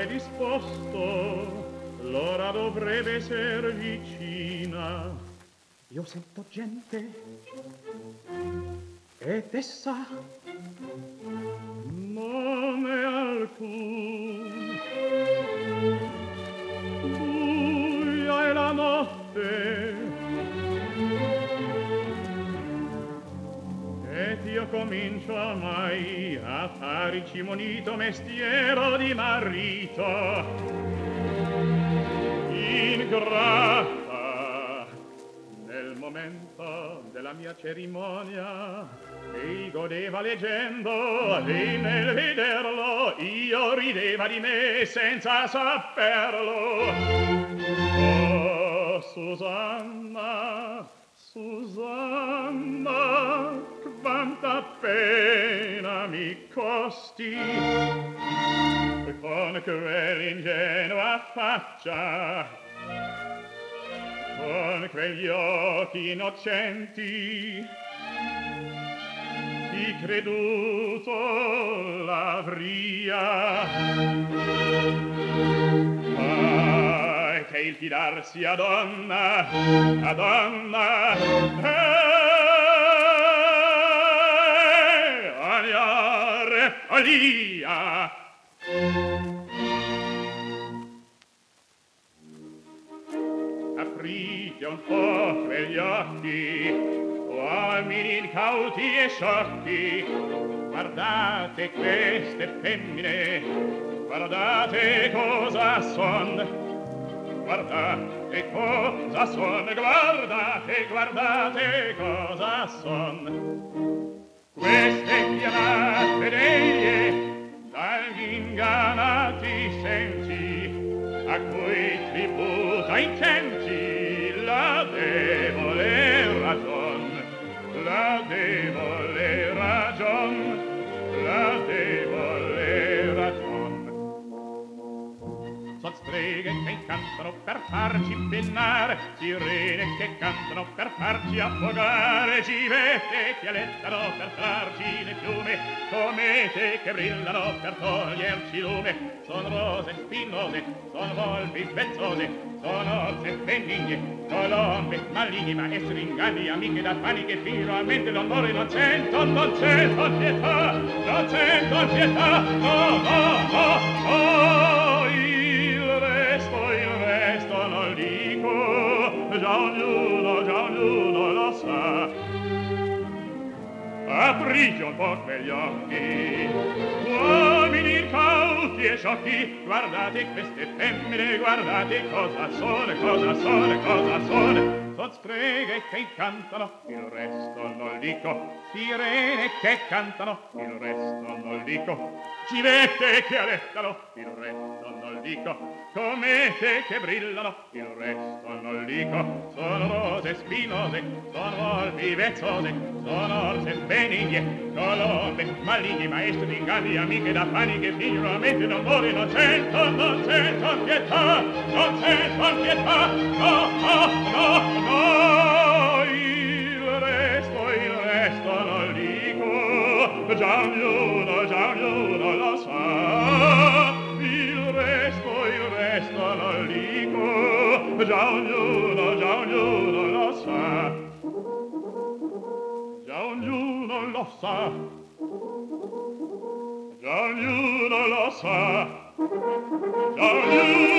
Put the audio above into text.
è disposto, l'ora dovrebbe ser vicina. Io sento gente ed essa non è alcun. Buia è la notte ed io comincio ormai a fare il cimonito mestiero di marito. Ingrata nel momento della mia cerimonia ei godeva leggendo e nel vederlo io rideva di me senza saperlo. Oh, Susanna, Susanna, quanta pena mi costi con quell'ingenua faccia, con quegli occhi innocenti, chi creduto l'avria. Ah, che il fidarsi a donna, agnare follia. Aprite un po' quegli occhi, uomini incauti e sciocchi, guardate queste femmine, guardate cosa son, guardate cosa son, guardate, guardate cosa son. Queste chiamate deglie dagli ingannati sensi, a cui tributa intenti la debole ragion, la debole ragion, la debole ragion. Son streghe che incantano per farci pennare, sirene che cantano per farci affogare, civette che alettano per trarci le piume, comete che brillano per toglierci lume. Son rose spinose, son volpi vezzose, son orse benigne, colombe maligne, maestri inganni, amiche da paniche, finalmente l'amore non sento, non sento pietà, non sento pietà, oh, oh, oh, oh, il resto non dico, già ognuno lo sa. Aprite un po' quegli occhi, uomini incauti e sciocchi, guardate queste femmine, guardate cosa sono, cosa sono, cosa sono. Son streghe che incantano, il resto non dico, sirene che cantano, il resto non dico, civette che alettano, il resto non dico, comete che brillano, il resto non dico, sono rose spinose, sono volpi vezzose, sono orse benigne, colombe maligne, maestri di inganni, amiche da paniche, finalmente non muore, non sento pietà, non sento pietà, no, no, no, no, il resto non dico, già ognuno lo sa, il resto non dico, già ognuno lo sa, già ognuno lo sa, già ognuno lo sa, già ognuno